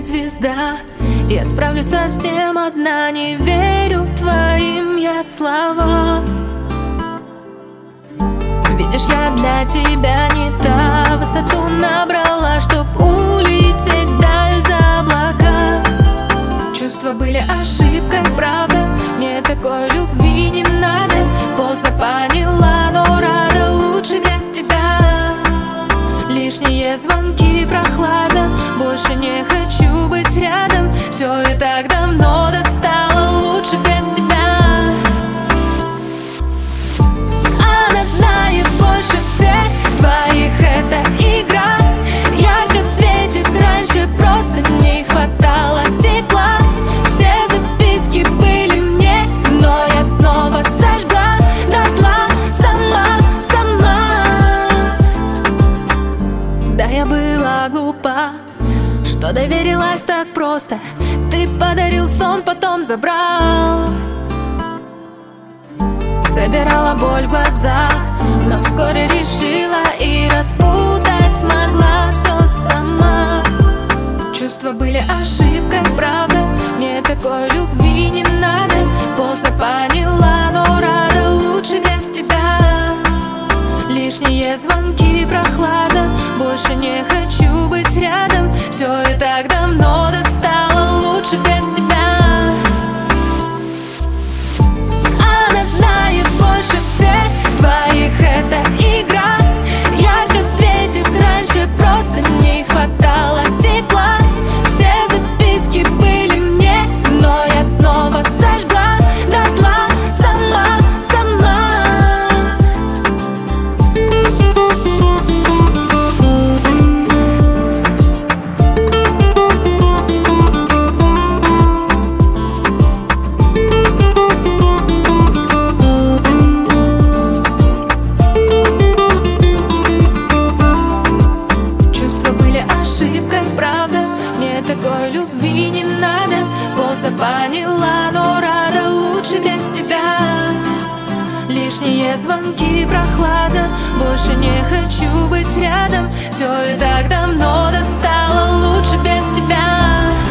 светит звезда. Я справлюсь совсем одна, не верю твоим я словам. Видишь, я для тебя не та высоту набрала, чтоб улететь вдаль за облака. Чувства были ошибкой, правда, мне такой любви не надо. Поздно поняла, но рада, лучше без тебя. Лишние звонки, прохладно, больше не хочу быть рядом. Все и так давно достало, лучше без тебя. Она знает больше всех твоих, это игра. Ярко светит, раньше просто не хватало тепла. Все записки были мне, но я снова сожгла дотла сама. Да, я была глупа, что доверилась так просто. Ты подарил сон, потом забрал. Собирала боль в глазах, но вскоре решила и распутать смогла все сама. Чувства были ошибкой, правда, мне такой любви не надо. Поздно поняла, но рада, лучше без тебя. Лишние звонки, прохлада, больше не хочу быть рядом. Все и так давно достало, лучше без тебя. Она знает больше всех твоих, это игра. Ярко светит, раньше просто не хватало тепла. Все записки были мне, но я снова сожгла дотла сама. Такой любви не надо, поздно поняла, но рада, лучше без тебя. Лишние звонки, прохлада, больше не хочу быть рядом. Все и так давно достало, лучше без тебя.